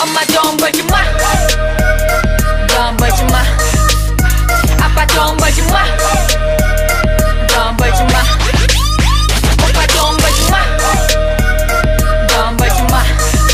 엄마 돈 벌지 마. 돈 벌지 마. 아빠 돈 벌지 마. 돈 벌지 마. 오빠 돈 벌지 마. 돈 벌지 마.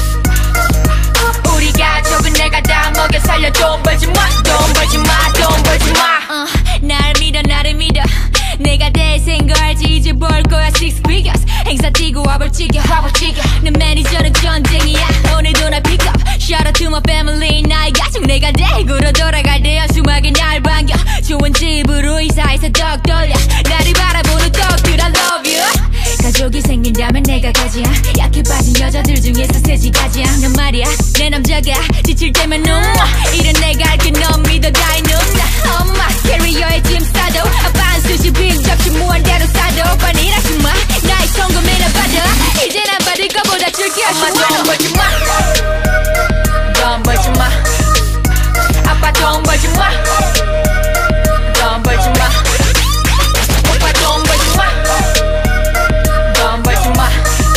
우리 가족은 내가 다 먹여 살려. 돈 벌지 마. 돈 벌지 마. 돈 벌지 마. 날 믿어 나를 믿어. 내가 대세인 거 알지. 이제 벌 거야 six figures. 행사 뛰고 와볼 지겨. 내 매니저는 전쟁이야. 오늘도 날 pick up. Shout out to my family. 나의 가족 내가 대구로 돌아갈 때 연수하게 날 반겨. 좋은 집으로 이사해서 덕 돌려. 나를 바라보는 떡들 I love you. 가족이 생긴다면 내가 가지야. 약해 빠진 여자들 중에서 세지 가지야. 난 말이야 내 남자가 지칠 때면 이런 내가 알게 넌 믿어 가이 누나. 엄마 캐리어에 짐 싸도 아빠는 수시 빈 접시 무한대로 싸도 오빠는 일하지 마. 나의 성금에나 받아. 이제 난 받을 거보다 줄게. 엄마 돈 벌지 마. 돈 벌지 마. 아빠 돈 벌지 마. 돈 벌지 마. 오빠 돈 벌지 마. 돈 벌지 마.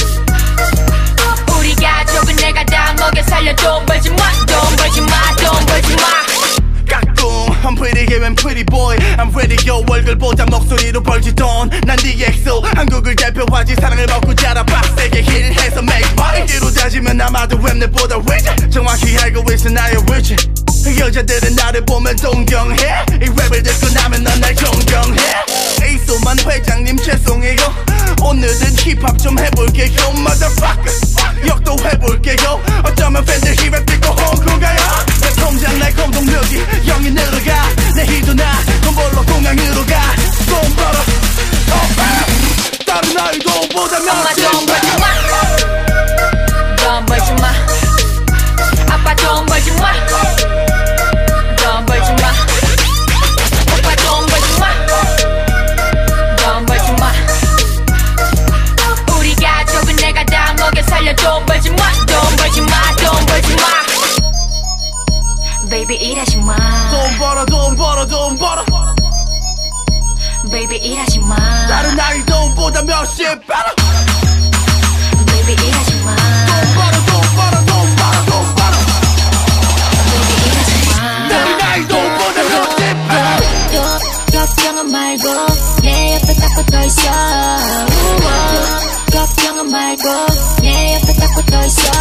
우리 가족은 내가 다 먹여 살려. 돈 벌지 마. 돈 벌지 마. 돈 벌지 마. I'm pretty gay and pretty boy. I'm ready yo. 얼굴보다 목소리로 벌지 돈. 난 DXO 한국을 대표하지. 사랑을 먹고 자라 빡세게 힐해서 make money. 이로 따지면 아마도 랩넷보다 위치. 정확히 알고 있어 나의 위치. 여자들은 나를 보면 동경해. 이 랩을 듣고 나면 넌 날 존경해. 에이소만 회장님 죄송해요. 오늘은 힙합 좀 해볼게요. Motherfucker 역도 해볼게요. 어쩌면 팬들 힙합 듣고 홍콩 가요. 내 통장 날 공동묘지 영이 늘어가. 내 희도 나 돈 벌러 공항으로 가. 돈 벌어 다른 아이돌보다 엄마 돈 벌지 마. 돈 벌지 마. 아빠 돈 벌지 마. 돈 벌지 마. 오빠 돈 벌지 마. 돈 벌지 마. 우리 가족은 내가 다 먹여 살려. 돈 벌지 마. 돈 벌지 마. 돈 벌지 마. Baby 일하지 마. 돈 벌어 돈 벌어 돈 벌어. Baby 일하지 마. 다른 아이돌보다 몇십 배로. Baby 일하지 마. 돈 벌어 돈 벌어 돈 벌어 돈 벌어. Baby 일하지 마. 다른 아이돌보다 몇십 배로. 걱정은 말고 내 옆에 딱 붙어 있어. 걱정은 말고 내 옆에 딱 붙어 있어.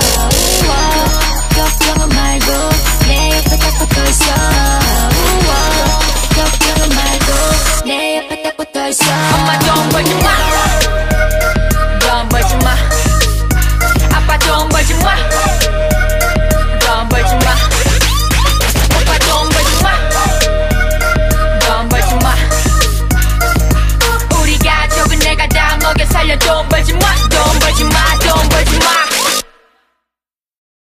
걱정은 말고 내 옆에 딱 붙어 있어. 걱정은 말고 내 옆에 딱 붙어 있어. 엄마 돈 벌지 마. 돈 벌지 마. 아빠 돈 벌지 마. 돈 벌지 마. 오빠 돈 벌지 마. 돈 벌지 마. 우리 가족은 내가 다 먹여 살려. 돈 벌지 마.